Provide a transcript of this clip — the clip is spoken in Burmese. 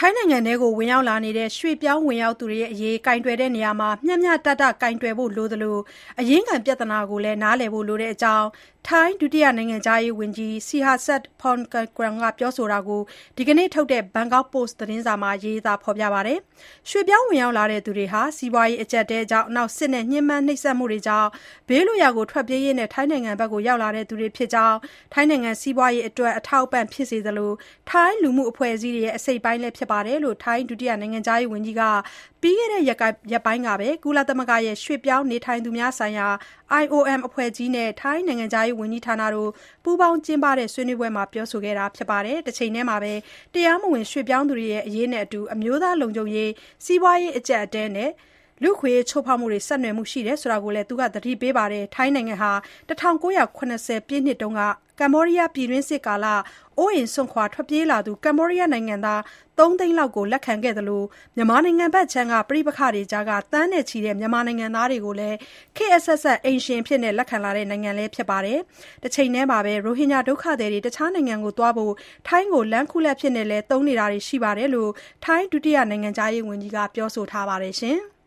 ထိုင်းနိုင်ငံထဲဝင်ရောက်လာနေတဲ့ရွှေ့ပြောင်းဝင်ရောက်သူတွေအရေးကိုင်တွယ်ရာမှာမျှမျှတတကိုင်တွယ်ဖို့လိုသလိုအရင်းခံပြဿနာကိုလည်းနားလည်ဖို့လိုတဲ့အကြောင်းထိုင်းဒုတိယနိုင်ငံခြားရေးဝန်ကြီး Sihasak Phuangketkeow ကပြောဆိုတာကို ဒီကနေ့ထုတ်တဲ့ Bangkok Post သတင်းစာမှာရေးသားဖော်ပြပါတယ်။ ရွှေ့ပြောင်းဝင်ရောက်လာသူတွေဟာ စီးပွားရေးအကျပ်အတည်းကြောင့် စစ်နဲ့ညှဉ်းပန်းနှိပ်စက်မှုတွေကြောင့်ဘေးလွတ်ရာထွက်ပြေးရင်းထိုင်းနိုင်ငံဘက်ရောက်လာသူတွေဖြစ်ကြောင်းထိုင်းနိုင်ငံစီးပွားရေးအတွက်အထောက်အပံ့ဖြစ်စေသလိုထိုင်းလူမှုအဖွဲ့အစည်းတွေရဲ့အစိတ်အပိုင်းလည်းဖြစ်တယ်လို့ ထိုင်းဒုတိယနိုင်ငံခြားရေးဝန်ကြီးကပြီးခဲ့တဲ့ရက်ပိုင်းကပဲကုလသမဂ္ဂရဲ့ရွှေ့ပြောင်းနေထိုင်သူများဆိုင်ရာ IOM အဖွဲ့ကြီးနဲ့ထိုင်းနိုင်ငံခြားရေးဝန်ကြီးဌာနတို့ပူးပေါင်းကျင်းပတဲ့ဆွေးနွေးပွဲမှာပြောဆိုခဲ့တာဖြစ်ပါတယ်။ တချိန်တည်းမှာပဲတရားမဝင်ရွှေ့ပြောင်းသူတွေအရေးနဲ့အတူအမျိုးသားလုံခြုံရေးစီးပွားရေးအကျပ်အတည်းနဲ့လူ့အခွင့်အရေးချိုးဖောက်မှုတွေဆက်နွယ်မှုရှိတယ်ဆိုတာကိုလည်းသူကသတိပေးပါတယ်။ ထိုင်းနိုင်ငံဟာ1970ပြည့်နှစ်တုန်းကကမ္ဘောဒီးယားပြည်တွင်းစစ်ကာလအိုးအိမ်စွန့်ခွာထွက်ပြေးလာသူကမ္ဘောဒီးယားနိုင်ငံသား3 သိန်းလောက်ကိုလက်ခံခဲ့သလိုမြန်မာနိုင်ငံဘက်ခြမ်းကပဋိပက္ခတွေကြားကသန်းနဲ့ချီတဲ့မြန်မာနိုင်ငံသားတွေကိုလည်းခေတ်အဆက်ဆက်အိမ်ရှင်အဖြစ်လက်ခံလာတဲ့နိုင်ငံလည်းဖြစ်ပါတယ်။ တချိန်တည်းမှာပဲရိုဟင်ဂျာဒုက္ခသည်တွေတခြားနိုင်ငံကိုသွားဖို့ထိုင်းကိုလမ်းခုလတ်အဖြစ်လည်းသုံးနေတာတွေရှိတယ်လို့ထိုင်းဒုတိယနိုင်ငံခြားရေးဝန်ကြီးကပြောဆိုထားပါတယ်။